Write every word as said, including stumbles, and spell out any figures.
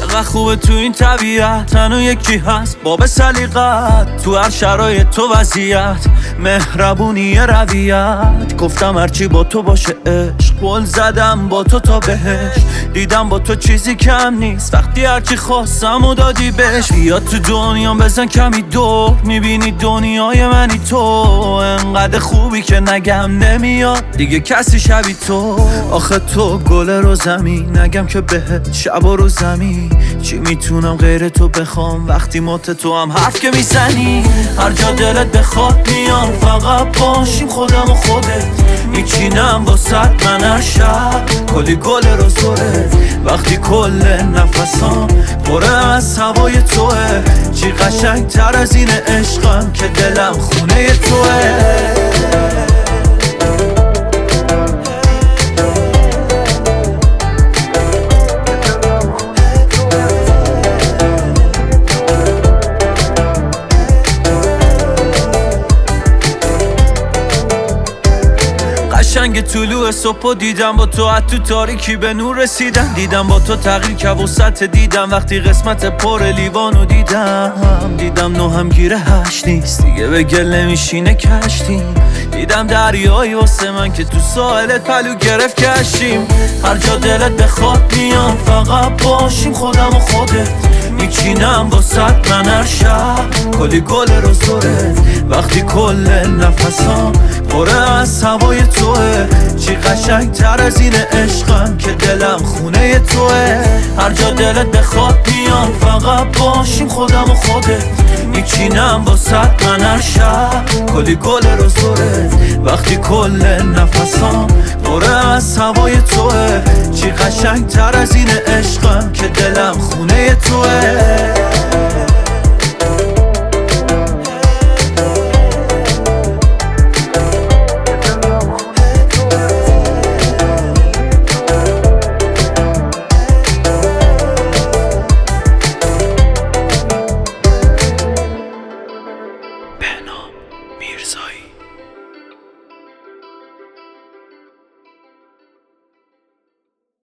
چقدر خوبه تو این طبیعت، تنها یکی هست باب سلیقت، تو هر شرایط تو وضعیت، مهربونی رویت. گفتم هرچی با تو باشه عشق، قول زدم با تو تا بهش، دیدم با تو چیزی کم نیست، وقتی هرچی خواستم و دادی بهش. بیا تو دنیا بزن کمی دور، میبینی دنیای منی تو، انقدر خوبی که نگم نمیاد دیگه کسی شبی تو. آخه تو گل رو زمین، نگم که بهت شب و رو زمین، چی میتونم غیر تو بخوام وقتی مات تو هم حرف که میزنی. هر جا دلت بخواد میام، فقط باشیم خودم و خودت، میچینم واسد من هر شب کلی گل رو زوره، وقتی کل نفسام پره از هوای توه. چی قشنگ تر از این عشقم که دلم خونه توه. قشنگ طلوع صبح دیدم با تو، از تو تاریکی به نور رسیدم، دیدم با تو تغییر که وسط دیدم، وقتی قسمت پر لیوانو دیدم، دیدم نو هم گیره هشت نیست دیگه به گل نمیشینه کشتیم، دیدم دریایی واسه من که تو ساحلت پلو گرفت کشیم. هر جا دلت بخواد میام، فقط باشیم خودم و خودت، میچینم واسد من هر شب کلی گل رو زوره، وقتی کل نفسام پره از هوای توه. چی قشنگ تر از این عشقم که دلم خونه توه. هر جا دلت بخواد میام، فقط باشیم خودم و خودت، میچینم واسد من هر شب کلی گل رو زوره، وقتی کل نفسام پره از هوای توه. چی قشنگ تر از این عشقم که دلم خونه توه.